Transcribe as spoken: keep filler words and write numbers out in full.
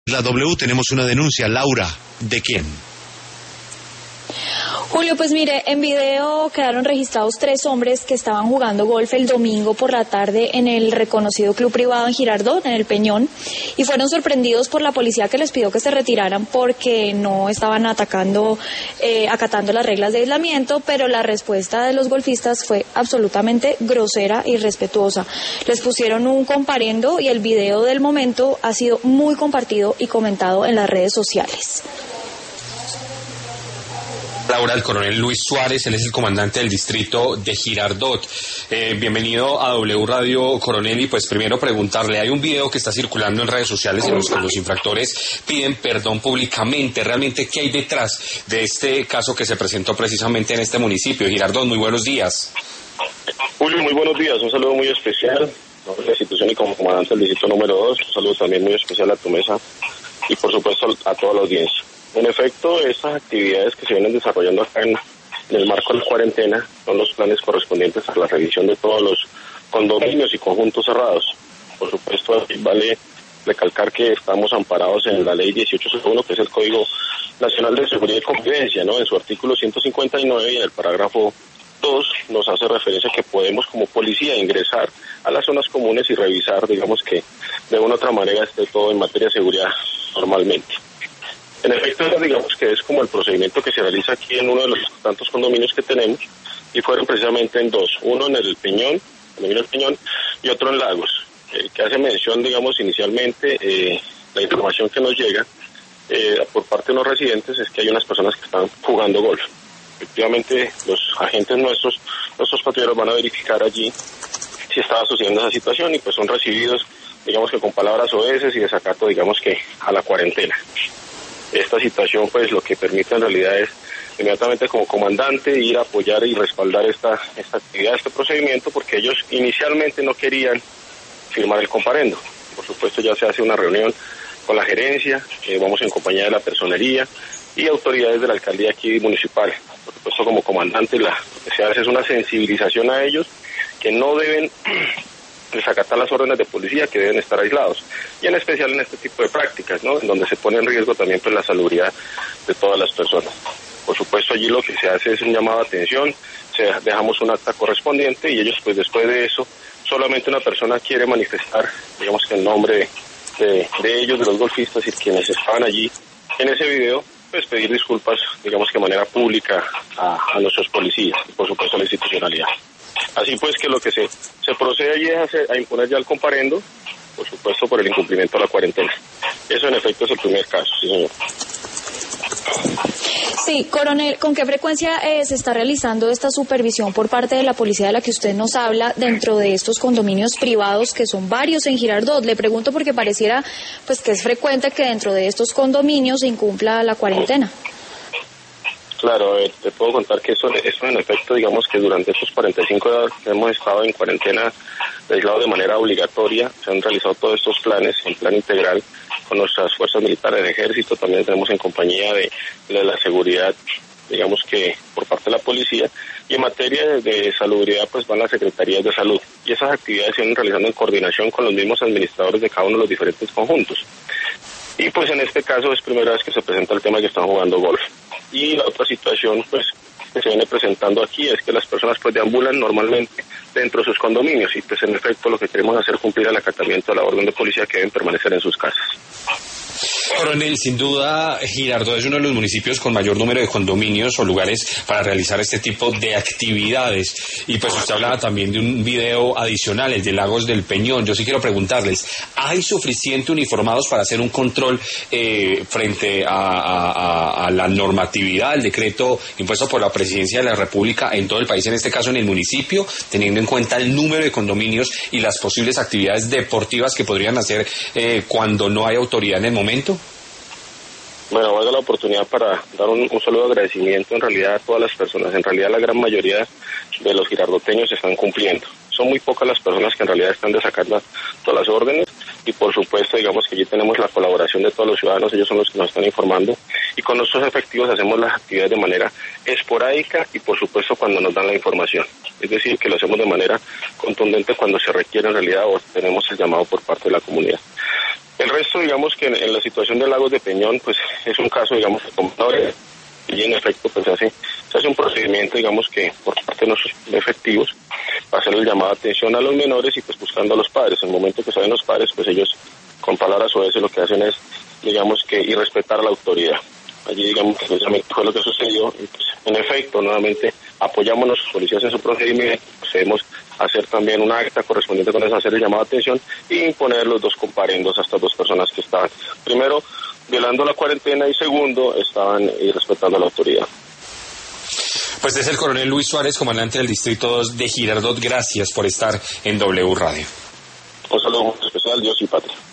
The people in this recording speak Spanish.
La W, tenemos una denuncia. Laura, ¿de quién? Julio, pues mire, en video quedaron registrados tres hombres que estaban jugando golf el domingo por la tarde en el reconocido club privado en Girardot, en El Peñón, y fueron sorprendidos por la policía que les pidió que se retiraran porque no estaban atacando, eh, acatando las reglas de aislamiento, pero la respuesta de los golfistas fue absolutamente grosera y irrespetuosa. Les pusieron un comparendo y el video del momento ha sido muy compartido y comentado en las redes sociales. Laura, el coronel Luis Suárez, él es el comandante del distrito de Girardot. Eh, bienvenido a W Radio, coronel, y pues primero preguntarle, hay un video que está circulando en redes sociales en los que los infractores piden perdón públicamente. ¿Realmente qué hay detrás de este caso que se presentó precisamente en este municipio de Girardot? Muy buenos días. Julio, muy buenos días, un saludo muy especial a la institución y como comandante del distrito número dos, un saludo también muy especial a tu mesa y por supuesto a toda la audiencia. En efecto, estas actividades que se vienen desarrollando acá en, en el marco de la cuarentena son los planes correspondientes a la revisión de todos los condominios y conjuntos cerrados. Por supuesto, vale recalcar que estamos amparados en la ley dieciocho cero uno, que es el Código Nacional de Seguridad y Convivencia, ¿no? En su artículo ciento cincuenta y nueve y en el parágrafo dos nos hace referencia que podemos como policía ingresar a las zonas comunes y revisar, digamos que de una u otra manera esté todo en materia de seguridad normalmente. En efecto, digamos que es como el procedimiento que se realiza aquí en uno de los tantos condominios que tenemos, y fueron precisamente en dos, uno en el Peñón, condominio del Peñón, y otro en Lagos, eh, que hace mención, digamos, inicialmente, eh, la información que nos llega eh, por parte de los residentes es que hay unas personas que están jugando golf. Efectivamente, los agentes nuestros, nuestros patrulleros van a verificar allí si estaba sucediendo esa situación y pues son recibidos, digamos que con palabras oeces y desacato, digamos que a la cuarentena. Esta situación pues lo que permite en realidad es inmediatamente como comandante ir a apoyar y respaldar esta, esta actividad, este procedimiento, porque ellos inicialmente no querían firmar el comparendo. Por supuesto ya se hace una reunión con la gerencia, eh, vamos en compañía de la personería y autoridades de la alcaldía aquí municipal. Por supuesto como comandante la, lo que se hace es una sensibilización a ellos que no deben desacatar las órdenes de policía, que deben estar aislados, y en especial en este tipo de prácticas, ¿no? En donde se pone en riesgo también pues la salubridad de todas las personas. Por supuesto allí lo que se hace es un llamado de atención, se dejamos un acta correspondiente y ellos pues después de eso solamente una persona quiere manifestar, digamos que en nombre de, de, de ellos, de los golfistas y quienes estaban allí en ese video, pues pedir disculpas, digamos que de manera pública a, a nuestros policías y por supuesto a la institucionalidad. Así pues que lo que se, se procede allí es a, hacer, a imponer ya el comparendo, por supuesto por el incumplimiento de la cuarentena. Eso en efecto es el primer caso, sí señor. Sí, coronel, ¿con qué frecuencia eh, se está realizando esta supervisión por parte de la policía de la que usted nos habla dentro de estos condominios privados, que son varios en Girardot? Le pregunto porque pareciera pues que es frecuente que dentro de estos condominios se incumpla la cuarentena. Claro, eh, te puedo contar que eso, eso en efecto, digamos que durante estos cuarenta y cinco días que hemos estado en cuarentena aislado de manera obligatoria, se han realizado todos estos planes en plan integral con nuestras fuerzas militares, el ejército, también tenemos en compañía de, de la seguridad, digamos que por parte de la policía, y en materia de, de salubridad pues van las secretarías de salud, y esas actividades se van realizando en coordinación con los mismos administradores de cada uno de los diferentes conjuntos. Y pues en este caso es primera vez que se presenta el tema de que están jugando golf. Y la otra situación pues que se viene presentando aquí es que las personas pues deambulan normalmente dentro de sus condominios y pues en efecto lo que queremos hacer es cumplir el acatamiento de la orden de policía que deben permanecer en sus casas. Coronel, sin duda Girardot es uno de los municipios con mayor número de condominios o lugares para realizar este tipo de actividades, y pues usted hablaba también de un video adicional, el de Lagos del Peñón. Yo sí quiero preguntarles, ¿hay suficiente uniformados para hacer un control eh, frente a, a, a, a la normatividad, el decreto impuesto por la Presidencia de la República en todo el país, en este caso en el municipio, teniendo en cuenta el número de condominios y las posibles actividades deportivas que podrían hacer eh, cuando no hay autoridad en el momento? Bueno, valga la oportunidad para dar un, un saludo de agradecimiento en realidad a todas las personas. En realidad la gran mayoría de los girardoteños están cumpliendo. Son muy pocas las personas que en realidad están desacatando todas las órdenes y por supuesto digamos que allí tenemos la colaboración de todos los ciudadanos, ellos son los que nos están informando y con nuestros efectivos hacemos las actividades de manera esporádica y por supuesto cuando nos dan la información. Es decir, que lo hacemos de manera contundente cuando se requiere en realidad o tenemos el llamado por parte de la comunidad. El resto, digamos que en, en la situación de Lagos de Peñón, pues es un caso, digamos, de compradores, y en efecto, pues se hace, se hace un procedimiento, digamos, que por parte de nuestros efectivos, para hacer el llamado de atención a los menores y pues buscando a los padres. En el momento que salen los padres, pues ellos, con palabras suaves, lo que hacen es, digamos, que irrespetar a la autoridad. Allí, digamos, que precisamente fue lo que sucedió, y pues, en efecto, nuevamente, apoyamos a los policías en su procedimiento, procedemos a hacer también una acta correspondiente con esa hacer el llamado de atención y imponer los dos comparendos a estas dos personas que estaban, primero, violando la cuarentena y segundo, estaban irrespetando a la autoridad. Pues es el coronel Luis Suárez, comandante del Distrito dos de Girardot. Gracias por estar en W Radio. Un saludo muy especial, Dios y patria.